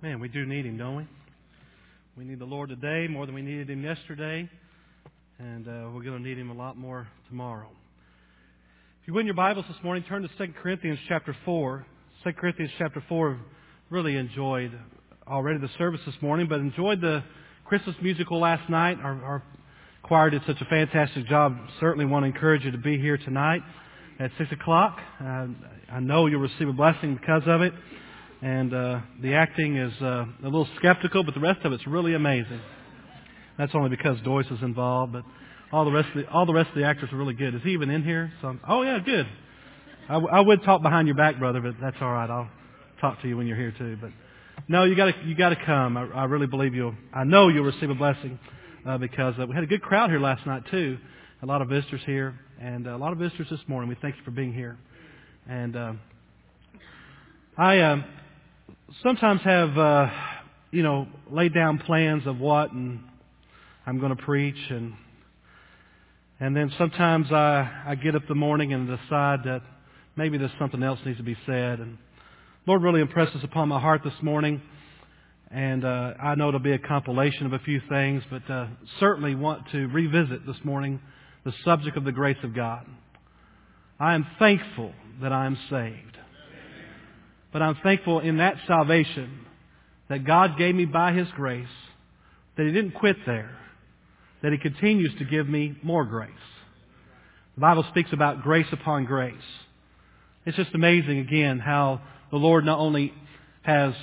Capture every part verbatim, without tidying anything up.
Man, we do need Him, don't we? We need the Lord today more than we needed Him yesterday, and uh, we're going to need Him a lot more tomorrow. If you win your Bibles this morning, turn to Second Corinthians chapter four. Second Corinthians chapter four, really enjoyed already the service this morning, but enjoyed the Christmas musical last night. Our, our choir did such a fantastic job. Certainly want to encourage you to be here tonight at six o'clock. Uh, I know you'll receive a blessing because of it. And uh, the acting is uh, a little skeptical, but the rest of it's really amazing. That's only because Doyce is involved, but all the rest of the, all the rest of the actors are really good. Is he even in here? So, oh yeah, good. I, w- I would talk behind your back, brother, but that's all right. I'll talk to you when you're here too. But no, you got to you got to come. I, I really believe you'll. I know you'll receive a blessing uh, because uh, we had a good crowd here last night too. A lot of visitors here, and a lot of visitors this morning. We thank you for being here. And uh, I. Um, Sometimes have, uh, you know, laid down plans of what and I'm going to preach. And and then sometimes I, I get up in the morning and decide that maybe there's something else needs to be said. And Lord really impresses upon my heart this morning. And uh, I know it'll be a compilation of a few things, but uh, certainly want to revisit this morning the subject of the grace of God. I am thankful that I am saved. But I'm thankful in that salvation that God gave me by His grace, that He didn't quit there, that He continues to give me more grace. The Bible speaks about grace upon grace. It's just amazing, again, how the Lord not only has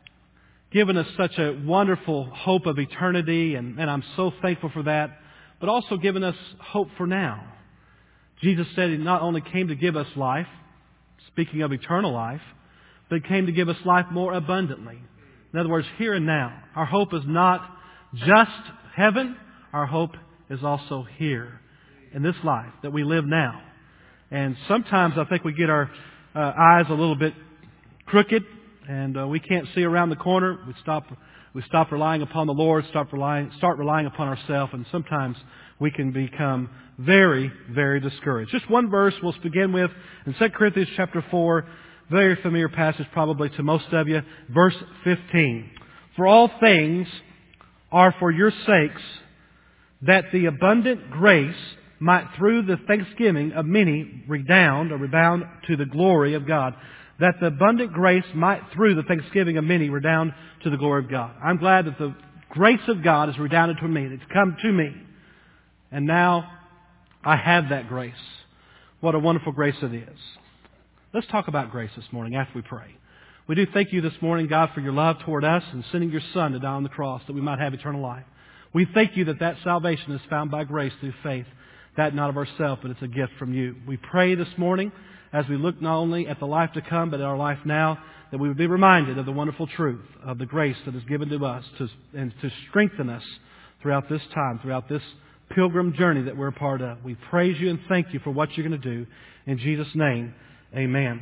given us such a wonderful hope of eternity, and, and I'm so thankful for that, but also given us hope for now. Jesus said He not only came to give us life, speaking of eternal life, but He came to give us life more abundantly. In other words, here and now. Our hope is not just heaven. Our hope is also here in this life that we live now. And sometimes I think we get our uh, eyes a little bit crooked and uh, we can't see around the corner. We stop we stop relying upon the Lord, stop relying, start relying upon ourselves, and sometimes we can become very, very discouraged. Just one verse we'll begin with in Second Corinthians chapter four. Very familiar passage probably to most of you. Verse fifteen. For all things are for your sakes, that the abundant grace might through the thanksgiving of many redound or rebound to the glory of God. That the abundant grace might through the thanksgiving of many redound to the glory of God. I'm glad that the grace of God has redounded to me. It's come to me. And now I have that grace. What a wonderful grace it is. Let's talk about grace this morning after we pray. We do thank You this morning, God, for Your love toward us and sending Your Son to die on the cross that we might have eternal life. We thank You that that salvation is found by grace through faith, that not of ourselves, but it's a gift from You. We pray this morning as we look not only at the life to come, but at our life now, that we would be reminded of the wonderful truth of the grace that is given to us to, and to strengthen us throughout this time, throughout this pilgrim journey that we're a part of. We praise You and thank You for what You're going to do. In Jesus' name, amen.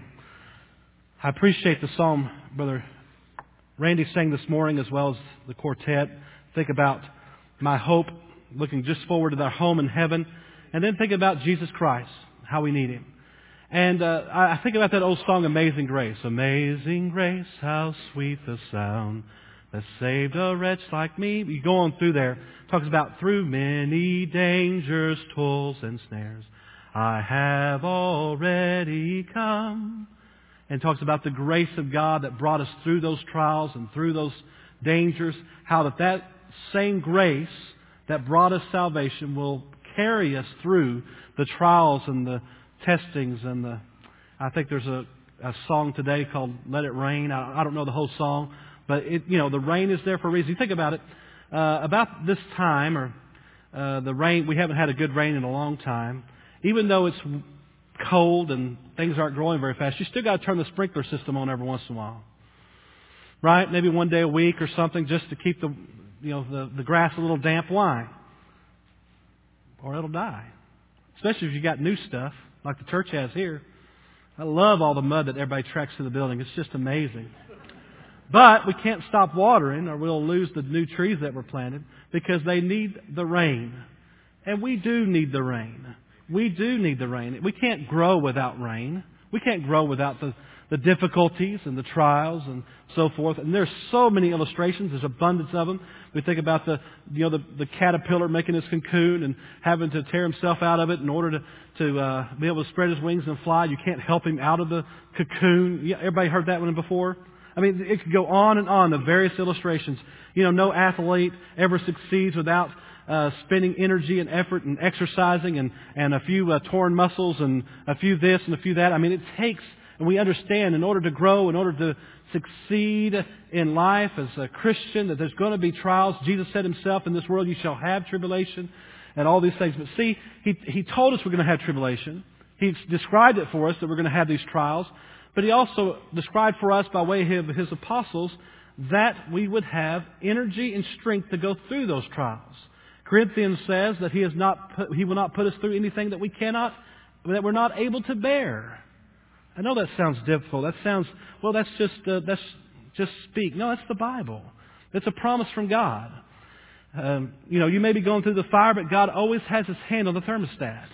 I appreciate the psalm Brother Randy sang this morning as well as the quartet. Think about my hope, looking just forward to our home in heaven, and then think about Jesus Christ, how we need Him. And uh, I think about that old song, Amazing Grace. Amazing grace, how sweet the sound that saved a wretch like me. You go on through there. It talks about through many dangers, toils, and snares, I have already come. And talks about the grace of God that brought us through those trials and through those dangers. How that that same grace that brought us salvation will carry us through the trials and the testings and the... I think there's a, a song today called Let It Rain. I, I don't know the whole song. But, it, you know, the rain is there for a reason. You think about it. Uh, about this time, or uh, the rain, we haven't had a good rain in a long time. Even though it's cold and things aren't growing very fast, you still got to turn the sprinkler system on every once in a while. Right? Maybe one day a week or something just to keep the, you know, the, the grass a little damp. Why? Or it'll die. Especially if you got new stuff like the church has here. I love all the mud that everybody tracks to the building. It's just amazing. But we can't stop watering or we'll lose the new trees that were planted because they need the rain. And we do need the rain. We do need the rain. We can't grow without rain. We can't grow without the, the difficulties and the trials and so forth. And there's so many illustrations. There's abundance of them. We think about the, you know, the, the caterpillar making his cocoon and having to tear himself out of it in order to, to uh, be able to spread his wings and fly. You can't help him out of the cocoon. Yeah, everybody heard that one before? I mean, it could go on and on, the various illustrations. You know, no athlete ever succeeds without uh, spending energy and effort and exercising and, and a few uh, torn muscles and a few this and a few that. I mean, it takes, and we understand, in order to grow, in order to succeed in life as a Christian, that there's going to be trials. Jesus said Himself, in this world you shall have tribulation and all these things. But see, He, he told us we're going to have tribulation. He described it for us that we're going to have these trials. But He also described for us, by way of His apostles, that we would have energy and strength to go through those trials. Corinthians says that He has not put, He will not put us through anything that we cannot, that we're not able to bear. I know that sounds difficult. That sounds, well, that's just uh, that's just speak. No, that's the Bible. It's a promise from God. Um, you know, you may be going through the fire, but God always has His hand on the thermostat.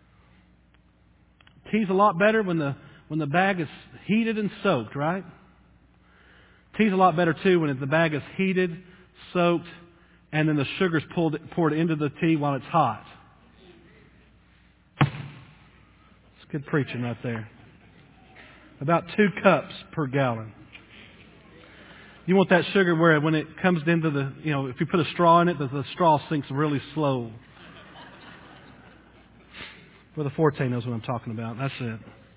Tea's a lot better when the when the bag is heated and soaked, right? Tea's a lot better too when the bag is heated, soaked, and then the sugar's pulled, poured into the tea while it's hot. It's good preaching right there. About two cups per gallon. You want that sugar where when it comes into the, you know, if you put a straw in it, the, the straw sinks really slow. Brother Forte knows what I'm talking about. That's it.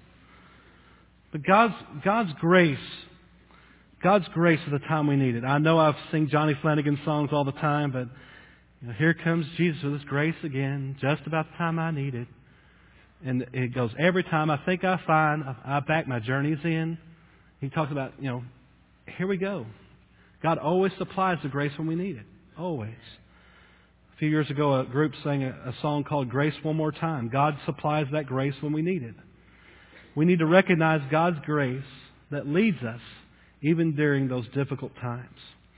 But God's, God's grace, God's grace at the time we need it. I know I've sing Johnny Flanagan songs all the time, but you know, here comes Jesus with His grace again, just about the time I need it. And it goes, every time I think I find, I back my journey's in. He talks about, you know, here we go. God always supplies the grace when we need it. Always. A few years ago, a group sang a, a song called Grace One More Time. God supplies that grace when we need it. We need to recognize God's grace that leads us even during those difficult times.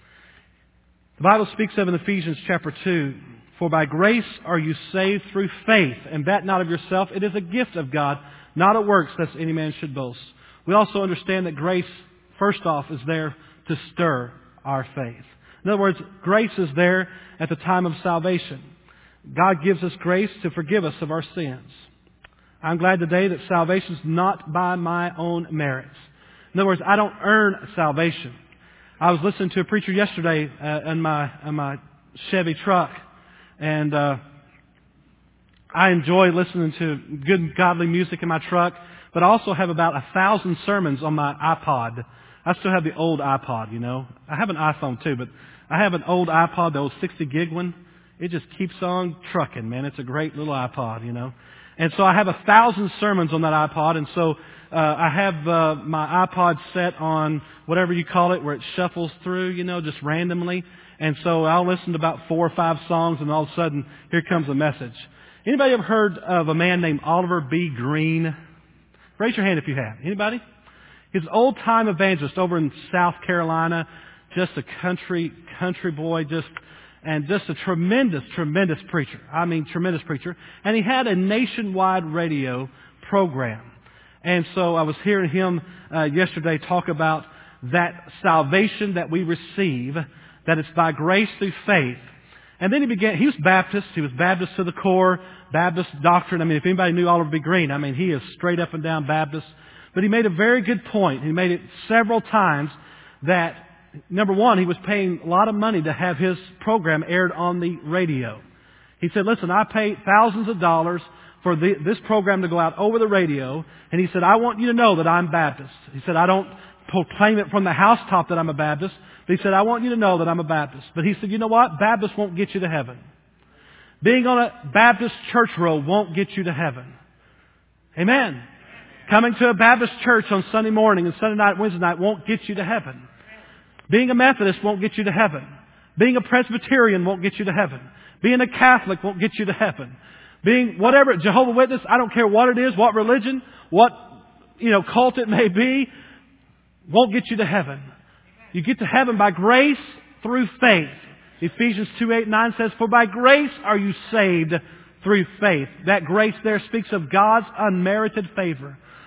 The Bible speaks of in Ephesians chapter two, for by grace are you saved through faith, and that not of yourself. It is a gift of God, not of works, lest any man should boast. We also understand that grace, first off, is there to stir our faith. In other words, grace is there at the time of salvation. God gives us grace to forgive us of our sins. I'm glad today that salvation is not by my own merits. In other words, I don't earn salvation. I was listening to a preacher yesterday uh, in my in my Chevy truck, and uh, I enjoy listening to good godly music in my truck. But I also have about a thousand sermons on my iPod. I still have the old iPod, you know. I have an iPhone too, but I have an old iPod, the old sixty gig one. It just keeps on trucking, man. It's a great little iPod, you know. And so I have a thousand sermons on that iPod, and so uh, I have uh, my iPod set on whatever you call it, where it shuffles through, you know, just randomly. And so I'll listen to about four or five songs, and all of a sudden, here comes a message. Anybody ever heard of a man named Oliver B. Green? Raise your hand if you have. Anybody? He's an old-time evangelist over in South Carolina, just a country country boy, just and just a tremendous, tremendous preacher. I mean, tremendous preacher. And he had a nationwide radio program. And so I was hearing him uh, yesterday talk about that salvation that we receive, that it's by grace through faith. And then he began, he was Baptist, he was Baptist to the core, Baptist doctrine. I mean, if anybody knew Oliver B. Green, I mean, he is straight up and down Baptist. But he made a very good point. He made it several times that, number one, he was paying a lot of money to have his program aired on the radio. He said, listen, I pay thousands of dollars for the, this program to go out over the radio. And he said, I want you to know that I'm Baptist. He said, I don't proclaim it from the housetop that I'm a Baptist. But he said, I want you to know that I'm a Baptist. But he said, you know what? Baptist won't get you to heaven. Being on a Baptist church roll won't get you to heaven. Amen. Coming to a Baptist church on Sunday morning and Sunday night, Wednesday night won't get you to heaven. Being a Methodist won't get you to heaven. Being a Presbyterian won't get you to heaven. Being a Catholic won't get you to heaven. Being whatever, Jehovah's Witness, I don't care what it is, what religion, what, you know, cult it may be, won't get you to heaven. You get to heaven by grace through faith. Ephesians two, eight, nine says, for by grace are you saved through faith. That grace there speaks of God's unmerited favor.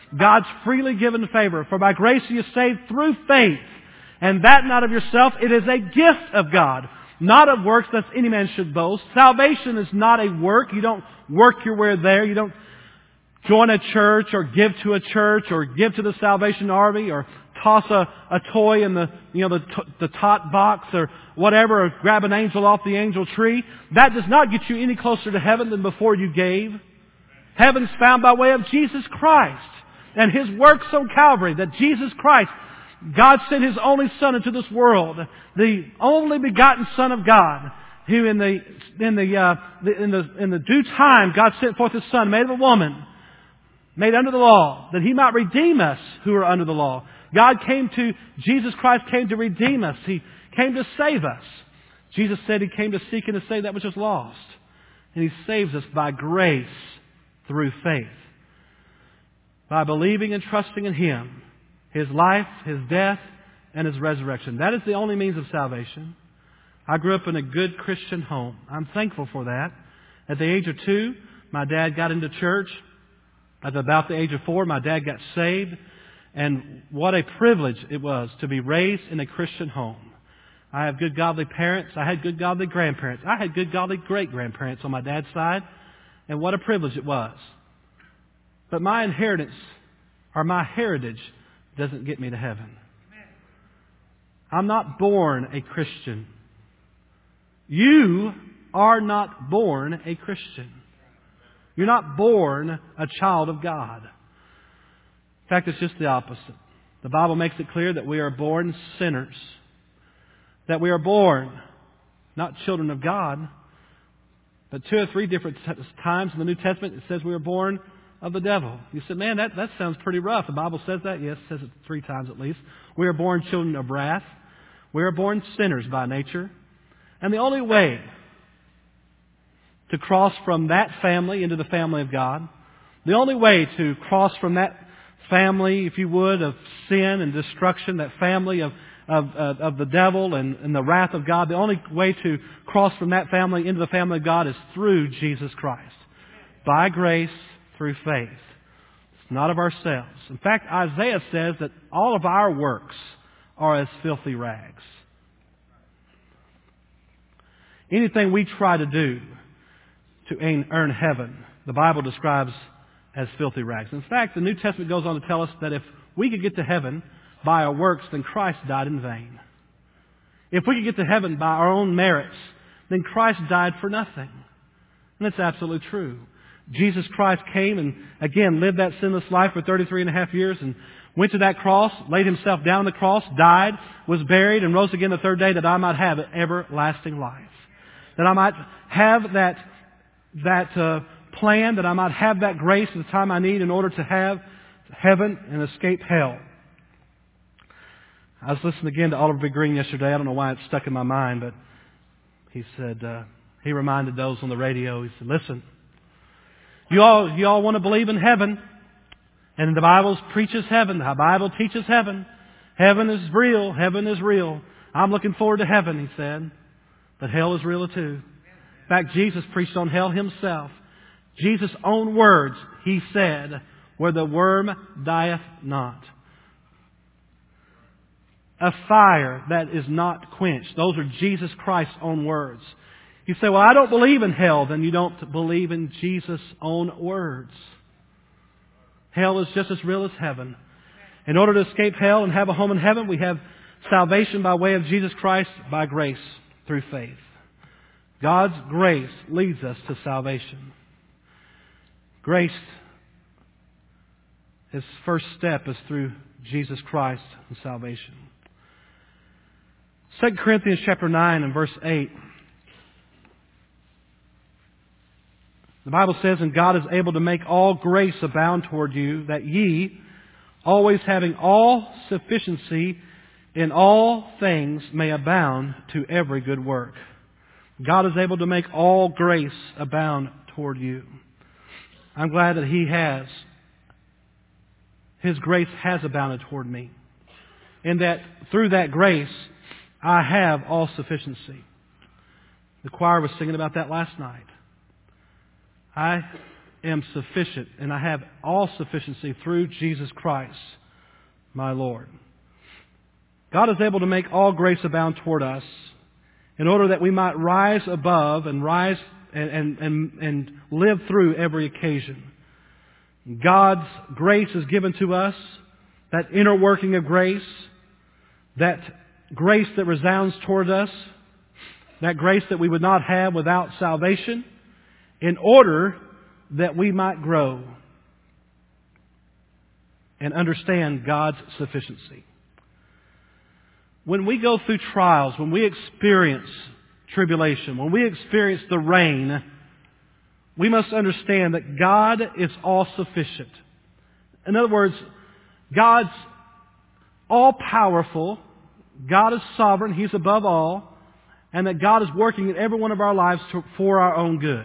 God's freely given favor. For by grace you are saved through faith. And that not of yourself, it is a gift of God. Not of works, lest any man should boast. Salvation is not a work. You don't work your way there. You don't join a church or give to a church or give to the Salvation Army or toss a, a toy in the, you know, the, the tot box or whatever, or grab an angel off the angel tree. That does not get you any closer to heaven than before you gave. Heaven's found by way of Jesus Christ and His works on Calvary, that Jesus Christ, God sent His only Son into this world, the only begotten Son of God, who in the in the, uh, the in the in the due time God sent forth His Son, made of a woman, made under the law, that He might redeem us who are under the law. God came to Jesus Christ came to redeem us. He came to save us. Jesus said He came to seek and to save that which was lost, and He saves us by grace through faith, by believing and trusting in Him. His life, His death, and His resurrection. That is the only means of salvation. I grew up in a good Christian home. I'm thankful for that. At the age of two, my dad got into church. At about the age of four, my dad got saved. And what a privilege it was to be raised in a Christian home. I have good godly parents. I had good godly grandparents. I had good godly great-grandparents on my dad's side. And what a privilege it was. But my inheritance, or my heritage, doesn't get me to heaven. I'm not born a Christian. You are not born a Christian. You're not born a child of God. In fact, it's just the opposite. The Bible makes it clear that we are born sinners. That we are born not children of God, but two or three different times in the New Testament it says we are born of the devil. You said, man, that, that sounds pretty rough. The Bible says that? Yes, it says it three times at least. We are born children of wrath. We are born sinners by nature. And the only way to cross from that family into the family of God, the only way to cross from that family, if you would, of sin and destruction, that family of of, of, of the devil and, and the wrath of God, the only way to cross from that family into the family of God is through Jesus Christ. By grace, through faith. It's not of ourselves. In fact, Isaiah says that all of our works are as filthy rags. Anything we try to do to earn heaven, the Bible describes as filthy rags. In fact, the New Testament goes on to tell us that if we could get to heaven by our works, then Christ died in vain. If we could get to heaven by our own merits, then Christ died for nothing. And that's absolutely true. Jesus Christ came and, again, lived that sinless life for thirty-three and a half years and went to that cross, laid Himself down on the cross, died, was buried, and rose again the third day that I might have everlasting life. That I might have that, that uh, plan, that I might have that grace at the time I need in order to have heaven and escape hell. I was listening again to Oliver B. Green yesterday. I don't know why it stuck in my mind, but he said, uh, he reminded those on the radio, he said, listen, you all, you all want to believe in heaven, and the Bible preaches heaven. The Bible teaches heaven. Heaven is real. Heaven is real. I'm looking forward to heaven, he said. But hell is real too. In fact, Jesus preached on hell Himself. Jesus' own words, He said, where the worm dieth not. A fire that is not quenched. Those are Jesus Christ's own words. You say, well, I don't believe in hell. Then you don't believe in Jesus' own words. Hell is just as real as heaven. In order to escape hell and have a home in heaven, we have salvation by way of Jesus Christ by grace through faith. God's grace leads us to salvation. Grace, His first step is through Jesus Christ and salvation. Second Corinthians chapter nine and verse eight. The Bible says, and God is able to make all grace abound toward you, that ye, always having all sufficiency in all things, may abound to every good work. God is able to make all grace abound toward you. I'm glad that He has. His grace has abounded toward me. And that through that grace, I have all sufficiency. The choir was singing about that last night. I am sufficient, and I have all sufficiency through Jesus Christ, my Lord. God is able to make all grace abound toward us in order that we might rise above and rise and, and, and, and live through every occasion. God's grace is given to us, that inner working of grace, that grace that resounds toward us, that grace that we would not have without salvation, in order that we might grow and understand God's sufficiency. When we go through trials, when we experience tribulation, when we experience the rain, we must understand that God is all-sufficient. In other words, God's all-powerful, God is sovereign, He's above all, and that God is working in every one of our lives to, for our own good.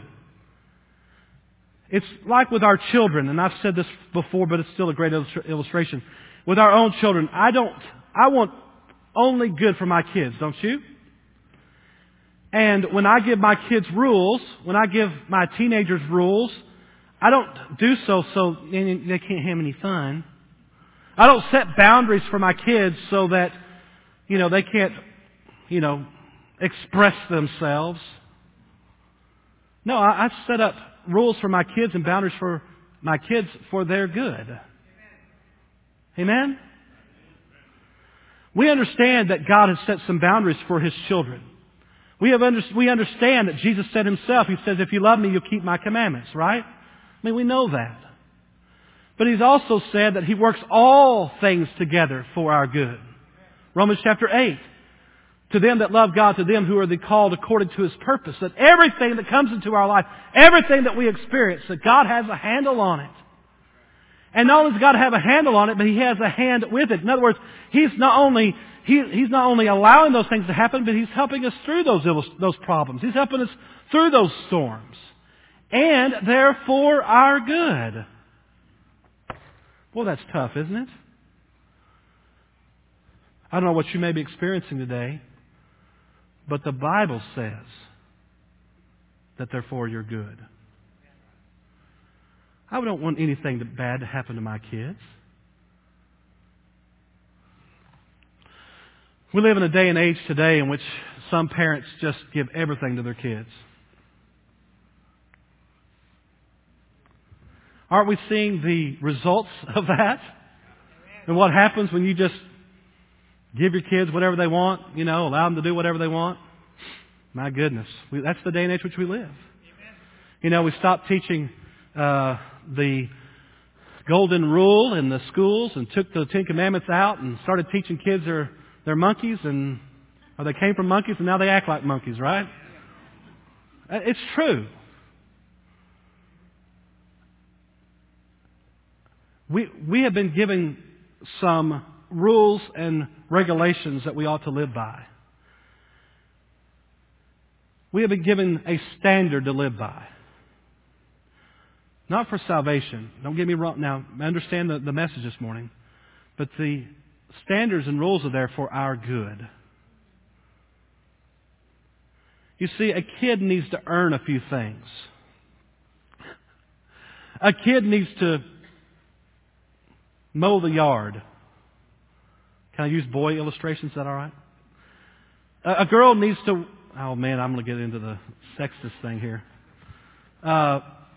It's like with our children, and I've said this before, but it's still a great illustra- illustration. With our own children, I don't, I want only good for my kids, don't you? And when I give my kids rules, when I give my teenagers rules, I don't do so so they can't have any fun. I don't set boundaries for my kids so that, you know, they can't, you know, express themselves. No, I, I set up rules for my kids and boundaries for my kids for their good. Amen? We understand that God has set some boundaries for His children. We have under, we understand that Jesus said Himself, He says, if you love me, you'll keep my commandments, right? I mean, we know that. But He's also said that He works all things together for our good. Romans chapter eight. To them that love God, to them who are the called according to His purpose. That everything that comes into our life, everything that we experience, that God has a handle on it. And not only does God have a handle on it, but He has a hand with it. In other words, He's not only he, He's not only allowing those things to happen, but He's helping us through those those problems. He's helping us through those storms, and they're for our good. Well, that's tough, isn't it? I don't know what you may be experiencing today, but the Bible says that they're for your good. I don't want anything bad to happen to my kids. We live in a day and age today in which some parents just give everything to their kids. Aren't we seeing the results of that? And what happens when you just give your kids whatever they want, you know, allow them to do whatever they want? My goodness. We, that's the day and age which we live. You know, we stopped teaching uh, the golden rule in the schools and took the Ten Commandments out and started teaching kids they're, they're monkeys and or they came from monkeys and now they act like monkeys, right? It's true. We we have been given some rules and regulations that we ought to live by. We have been given a standard to live by. Not for salvation. Don't get me wrong. Now, I understand the, the message this morning. But the standards and rules are there for our good. You see, a kid needs to earn a few things. A kid needs to mow the yard. Can I use boy illustrations? Is that all right? A, a girl needs to... Oh, man, I'm going to get into the sexist thing here. Uh,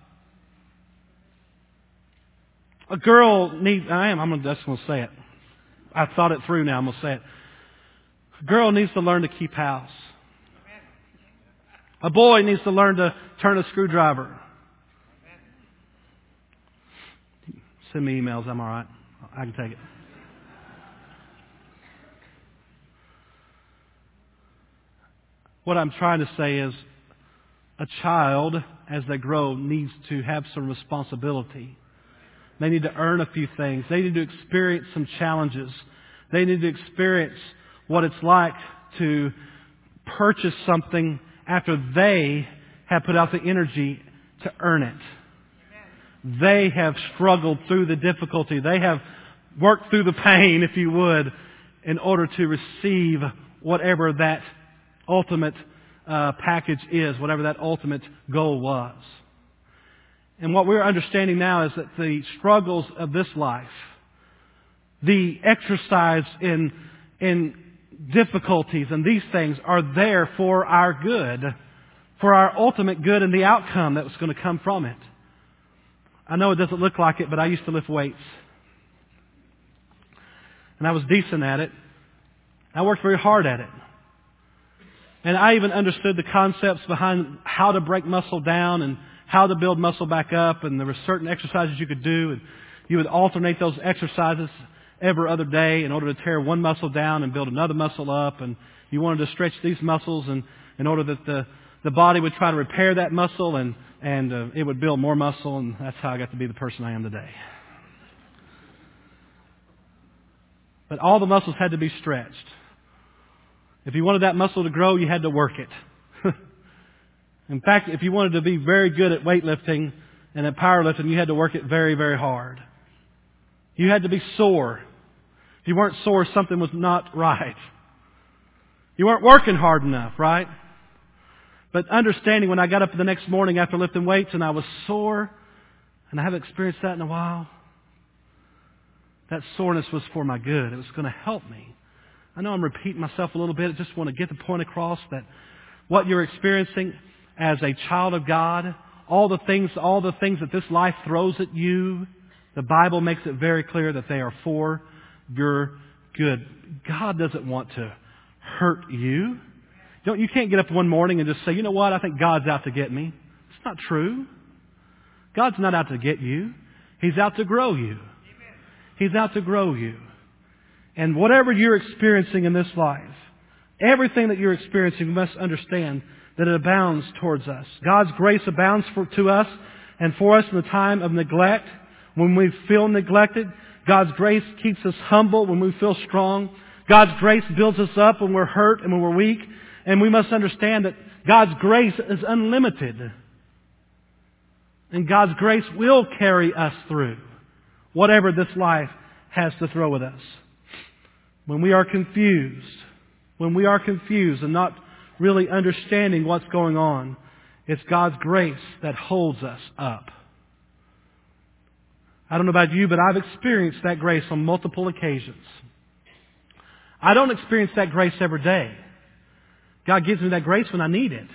a girl needs... I am. I'm just going to say it. I've thought it through now. I'm going to say it. A girl needs to learn to keep house. A boy needs to learn to turn a screwdriver. Send me emails. I'm all right. I can take it. What I'm trying to say is a child, as they grow, needs to have some responsibility. They need to earn a few things. They need to experience some challenges. They need to experience what it's like to purchase something after they have put out the energy to earn it. They have struggled through the difficulty. They have worked through the pain, if you would, in order to receive whatever that ultimate uh, package is, whatever that ultimate goal was. And what we're understanding now is that the struggles of this life, the exercise in, in difficulties and these things are there for our good, for our ultimate good and the outcome that was going to come from it. I know it doesn't look like it, but I used to lift weights. And I was decent at it. I worked very hard at it. And I even understood the concepts behind how to break muscle down and how to build muscle back up. And there were certain exercises you could do. And you would alternate those exercises every other day in order to tear one muscle down and build another muscle up. And you wanted to stretch these muscles and in order that the, the body would try to repair that muscle and, and uh, it would build more muscle. And that's how I got to be the person I am today. But all the muscles had to be stretched. If you wanted that muscle to grow, you had to work it. In fact, if you wanted to be very good at weightlifting and at powerlifting, you had to work it very, very hard. You had to be sore. If you weren't sore, something was not right. You weren't working hard enough, right? But understanding when I got up the next morning after lifting weights and I was sore, and I haven't experienced that in a while, that soreness was for my good. It was going to help me. I know I'm repeating myself a little bit. I just want to get the point across that what you're experiencing as a child of God, all the things, all the things that this life throws at you, the Bible makes it very clear that they are for your good. God doesn't want to hurt you. Don't, you can't get up one morning and just say, you know what, I think God's out to get me. It's not true. God's not out to get you. He's out to grow you. He's out to grow you. And whatever you're experiencing in this life, everything that you're experiencing, you must understand that it abounds towards us. God's grace abounds for, to us and for us in the time of neglect. When we feel neglected, God's grace keeps us humble when we feel strong. God's grace builds us up when we're hurt and when we're weak. And we must understand that God's grace is unlimited. And God's grace will carry us through whatever this life has to throw at us. When we are confused, when we are confused and not really understanding what's going on, it's God's grace that holds us up. I don't know about you, but I've experienced that grace on multiple occasions. I don't experience that grace every day. God gives me that grace when I need it.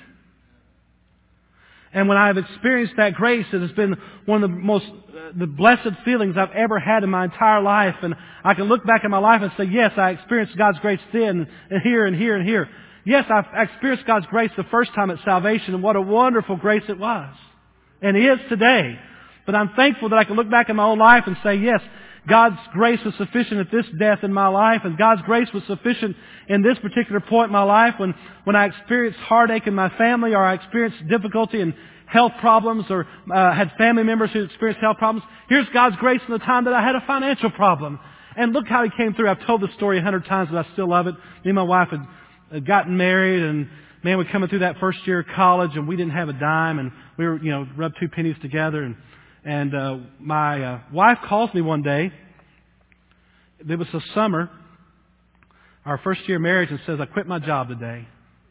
And when I've experienced that grace, it has been one of the most, uh, the blessed feelings I've ever had in my entire life. And I can look back at my life and say, yes, I experienced God's grace then, and here, and here, and here. Yes, I've experienced God's grace the first time at salvation, and what a wonderful grace it was. And is today. But I'm thankful that I can look back at my own life and say, yes, God's grace was sufficient at this death in my life, and God's grace was sufficient in this particular point in my life when, when I experienced heartache in my family, or I experienced difficulty in health problems, or uh, had family members who experienced health problems. Here's God's grace in the time that I had a financial problem. And look how He came through. I've told the story a hundred times, but I still love it. Me and my wife had, had gotten married, and man, we're coming through that first year of college, and we didn't have a dime, and we were, you know, rubbed two pennies together, and And uh, my uh, wife calls me one day. It was the summer, our first year of marriage, and says, I quit my job today.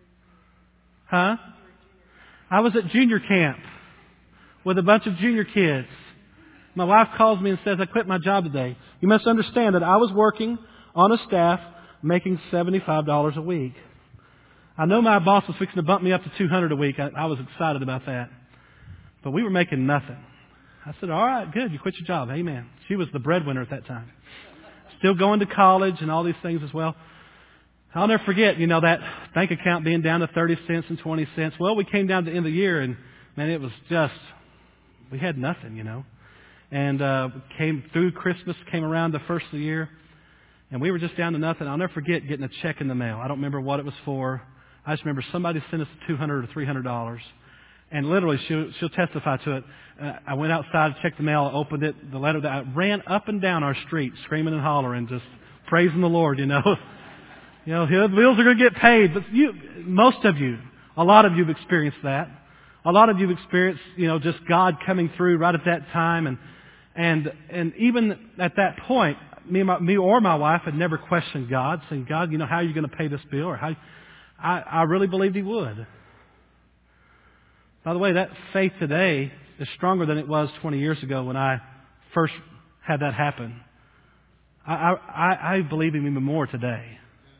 Huh? I was at junior camp with a bunch of junior kids. My wife calls me and says, I quit my job today. You must understand that I was working on a staff making seventy-five dollars a week. I know my boss was fixing to bump me up to two hundred dollars a week. I, I was excited about that. But we were making nothing. I said, all right, good. You quit your job. Amen. She was the breadwinner at that time. Still going to college and all these things as well. I'll never forget, you know, that bank account being down to thirty cents and twenty cents. Well, we came down to the end of the year, and, man, it was just, we had nothing, you know. And uh came through Christmas, came around the first of the year, and we were just down to nothing. I'll never forget getting a check in the mail. I don't remember what it was for. I just remember somebody sent us two hundred dollars or three hundred dollars. And literally, she'll, she'll testify to it. Uh, I went outside, checked the mail, opened it, the letter that I ran up and down our street, screaming and hollering, just praising the Lord, you know. You know, the bills are going to get paid. But you, most of you, a lot of you have experienced that. A lot of you have experienced, you know, just God coming through right at that time. And and and even at that point, me, and my, me or my wife had never questioned God, saying, God, you know, how are you going to pay this bill? Or how? I, I really believed He would. By the way, that faith today is stronger than it was twenty years ago when I first had that happen. I, I, I believe Him even more today.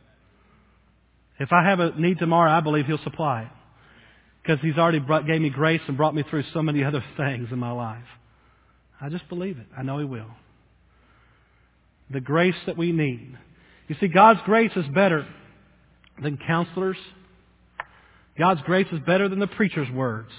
If I have a need tomorrow, I believe He'll supply it. Because He's already brought, gave me grace and brought me through so many other things in my life. I just believe it. I know He will. The grace that we need. You see, God's grace is better than counselors. God's grace is better than the preacher's words.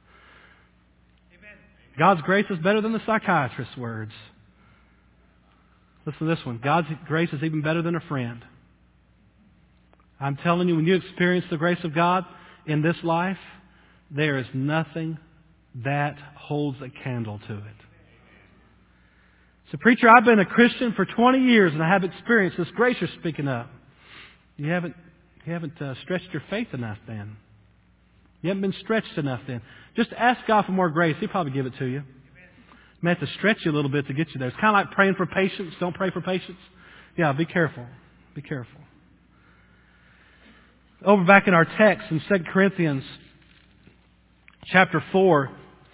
God's grace is better than the psychiatrist's words. Listen to this one. God's grace is even better than a friend. I'm telling you, when you experience the grace of God in this life, there is nothing that holds a candle to it. So, preacher, I've been a Christian for twenty years and I have experienced this grace you're speaking of. You haven't, you haven't uh, stretched your faith enough then. You haven't been stretched enough then. Just ask God for more grace. He'll probably give it to you. He may have to stretch you a little bit to get you there. It's kind of like praying for patience. Don't pray for patience. Yeah, be careful. Be careful. Over back in our text in Second Corinthians chapter four,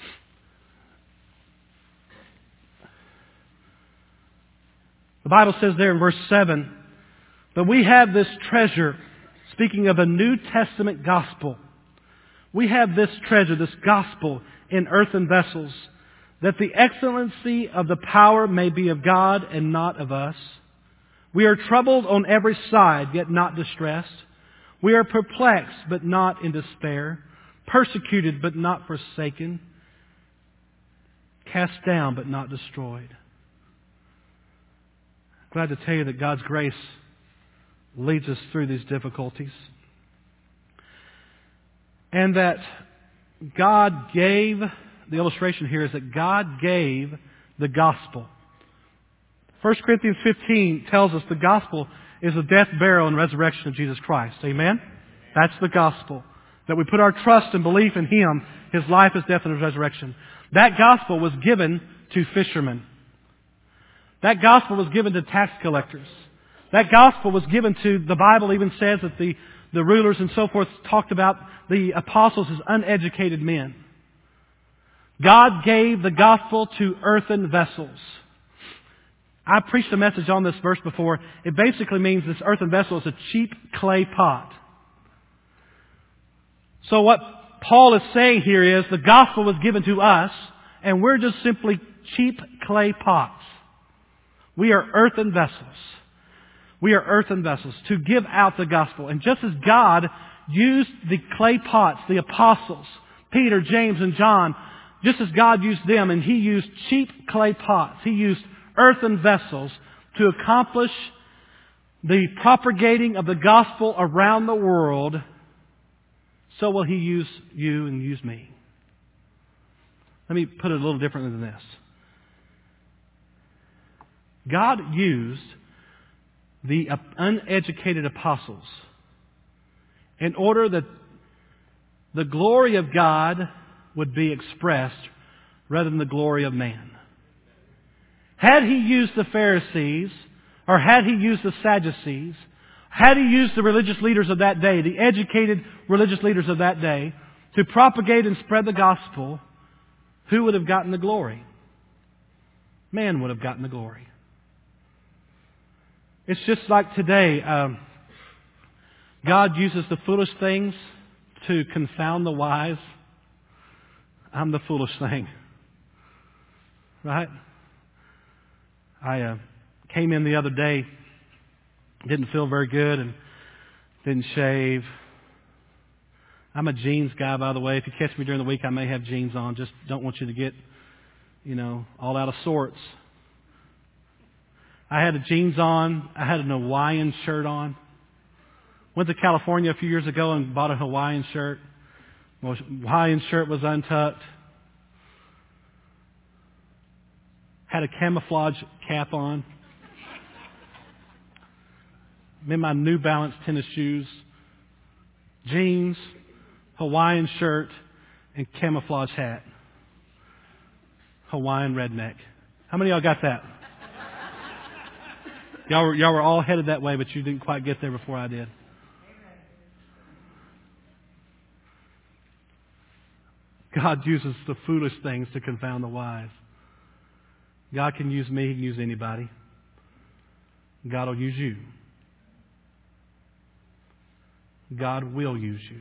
the Bible says there in verse seven, but we have this treasure, speaking of a New Testament gospel. We have this treasure, this gospel, in earthen vessels, that the excellency of the power may be of God and not of us. We are troubled on every side, yet not distressed. We are perplexed, but not in despair. Persecuted, but not forsaken. Cast down, but not destroyed. Glad to tell you that God's grace leads us through these difficulties. And that God gave, the illustration here is that God gave the gospel. First Corinthians fifteen tells us the gospel is the death, burial, and resurrection of Jesus Christ. Amen? That's the gospel. That we put our trust and belief in Him, His life, His death, and His resurrection. That gospel was given to fishermen. That gospel was given to tax collectors. That gospel was given to, the Bible even says that the, the rulers and so forth talked about the apostles as uneducated men. God gave the gospel to earthen vessels. I preached a message on this verse before. It basically means this earthen vessel is a cheap clay pot. So what Paul is saying here is the gospel was given to us, and we're just simply cheap clay pots. We are earthen vessels. We are earthen vessels to give out the gospel. And just as God used the clay pots, the apostles, Peter, James, and John, just as God used them, and He used cheap clay pots, He used earthen vessels to accomplish the propagating of the gospel around the world, so will He use you and use me. Let me put it a little differently than this. God used the uneducated apostles in order that the glory of God would be expressed rather than the glory of man. Had He used the Pharisees, or had He used the Sadducees, had He used the religious leaders of that day, the educated religious leaders of that day, to propagate and spread the gospel, who would have gotten the glory? Man would have gotten the glory. It's just like today. Um, God uses the foolish things to confound the wise. I'm the foolish thing. Right? I uh, came in the other day, didn't feel very good and didn't shave. I'm a jeans guy, by the way. If you catch me during the week, I may have jeans on. Just don't want you to get, you know, all out of sorts. I had a jeans on. I had an Hawaiian shirt on. Went to California a few years ago and bought a Hawaiian shirt. My Hawaiian shirt was untucked. Had a camouflage cap on. I'm in my New Balance tennis shoes. Jeans, Hawaiian shirt, and camouflage hat. Hawaiian redneck. How many of y'all got that? Y'all were, y'all were all headed that way, but you didn't quite get there before I did. God uses the foolish things to confound the wise. God can use me. He can use anybody. God will use you. God will use you.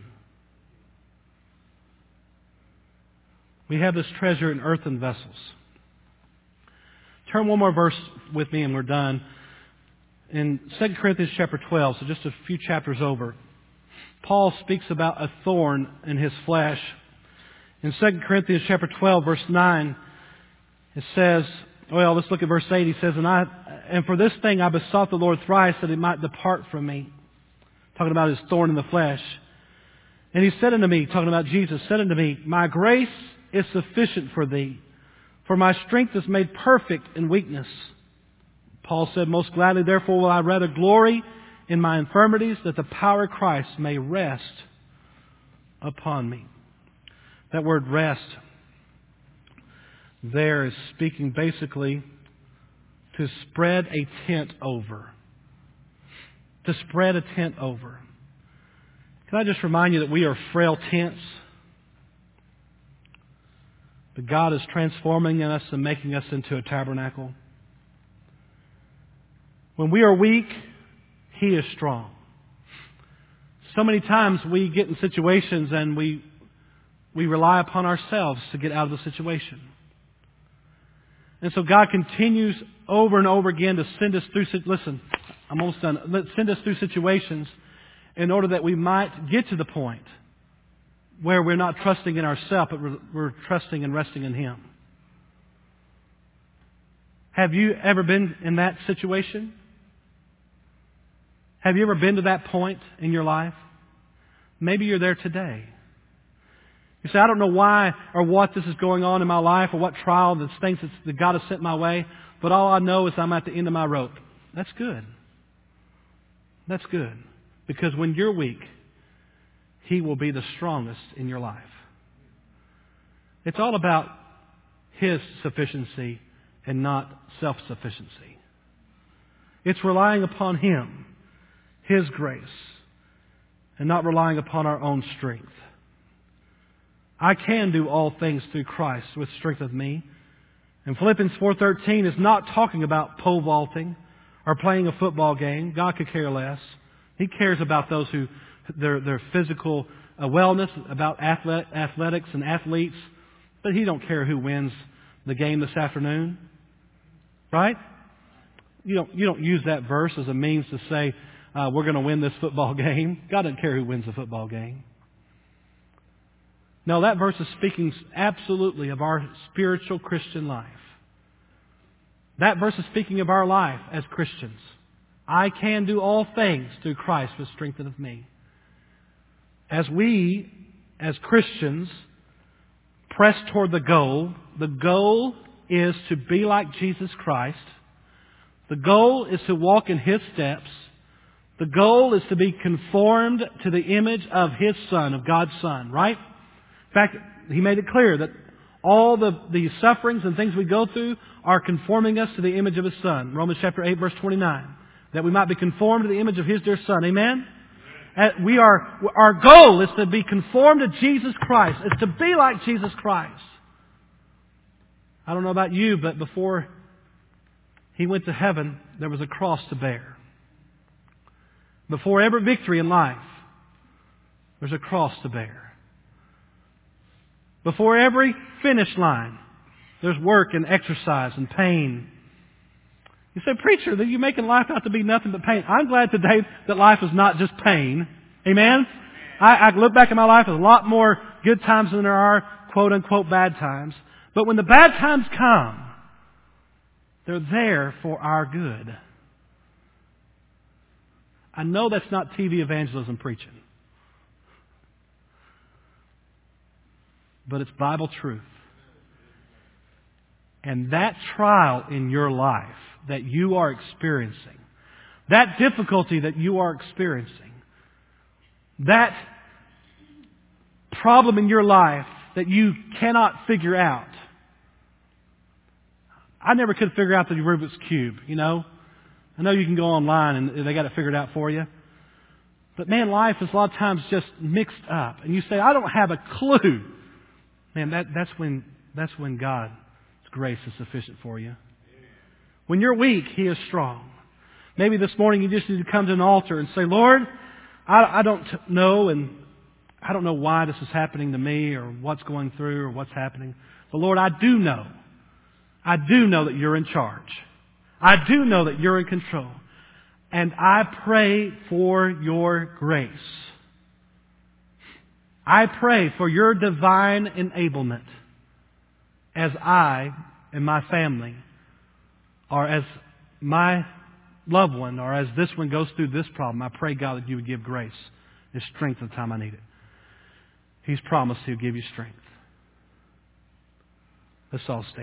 We have this treasure in earthen vessels. Turn one more verse with me and we're done. In Second Corinthians chapter twelve, so just a few chapters over, Paul speaks about a thorn in his flesh. In Second Corinthians chapter twelve, verse nine, it says, well, let's look at verse eight. He says, and I, and for this thing I besought the Lord thrice that it might depart from me. Talking about his thorn in the flesh. And he said unto me, talking about Jesus, said unto me, my grace is sufficient for thee, for my strength is made perfect in weakness. Paul said, most gladly therefore will I rather glory in my infirmities, that the power of Christ may rest upon me. That word rest there is speaking basically to spread a tent over. To spread a tent over. Can I just remind you that we are frail tents? But God is transforming us and making us into a tabernacle. When we are weak, He is strong. So many times we get in situations and we we rely upon ourselves to get out of the situation. And so God continues over and over again to send us through, listen, I'm almost done. Let's send us through situations in order that we might get to the point where we're not trusting in ourselves, but we're, we're trusting and resting in Him. Have you ever been in that situation? Have you ever been to that point in your life? Maybe you're there today. You say, I don't know why or what this is going on in my life or what trial, the things that God has sent my way, but all I know is I'm at the end of my rope. That's good. That's good. Because when you're weak, He will be the strongest in your life. It's all about His sufficiency and not self-sufficiency. It's relying upon Him, His grace, and not relying upon our own strength. I can do all things through Christ which strengtheneth me. And Philippians four thirteen is not talking about pole vaulting or playing a football game. God could care less. He cares about those who, their, their physical uh, wellness, about athlet, athletics and athletes. But He don't care who wins the game this afternoon. Right? You don't, you don't use that verse as a means to say, uh, we're going to win this football game. God doesn't care who wins the football game. No, that verse is speaking absolutely of our spiritual Christian life. That verse is speaking of our life as Christians. I can do all things through Christ which strengtheneth me. As we, as Christians, press toward the goal, the goal is to be like Jesus Christ. The goal is to walk in His steps. The goal is to be conformed to the image of His Son, of God's Son, right? In fact, He made it clear that all the, the sufferings and things we go through are conforming us to the image of His Son. Romans chapter eight, verse twenty-nine. That we might be conformed to the image of His dear Son. Amen? And we are, our goal is to be conformed to Jesus Christ. It's to be like Jesus Christ. I don't know about you, but before He went to heaven, there was a cross to bear. Before every victory in life, there's a cross to bear. Before every finish line, there's work and exercise and pain. You say, preacher, that you're making life out to be nothing but pain. I'm glad today that life is not just pain. Amen? I, I look back at my life, there's a lot more good times than there are quote-unquote bad times. But when the bad times come, they're there for our good. I know that's not T V evangelism preaching. But it's Bible truth. And that trial in your life that you are experiencing, that difficulty that you are experiencing, that problem in your life that you cannot figure out. I never could figure out the Rubik's Cube, you know. I know you can go online and they got it figured out for you. But man, life is a lot of times just mixed up. And you say, I don't have a clue man, that, that's when that's when God's grace is sufficient for you. When you're weak, He is strong. Maybe this morning you just need to come to an altar and say, Lord, I, I don't know, and I don't know why this is happening to me or what's going through or what's happening. But Lord, I do know. I do know that You're in charge. I do know that You're in control. And I pray for Your grace. I pray for Your divine enablement as I and my family, or as my loved one, or as this one goes through this problem. I pray, God, that You would give grace and strength at the time I need it. He's promised He'll give you strength. Let's all stand.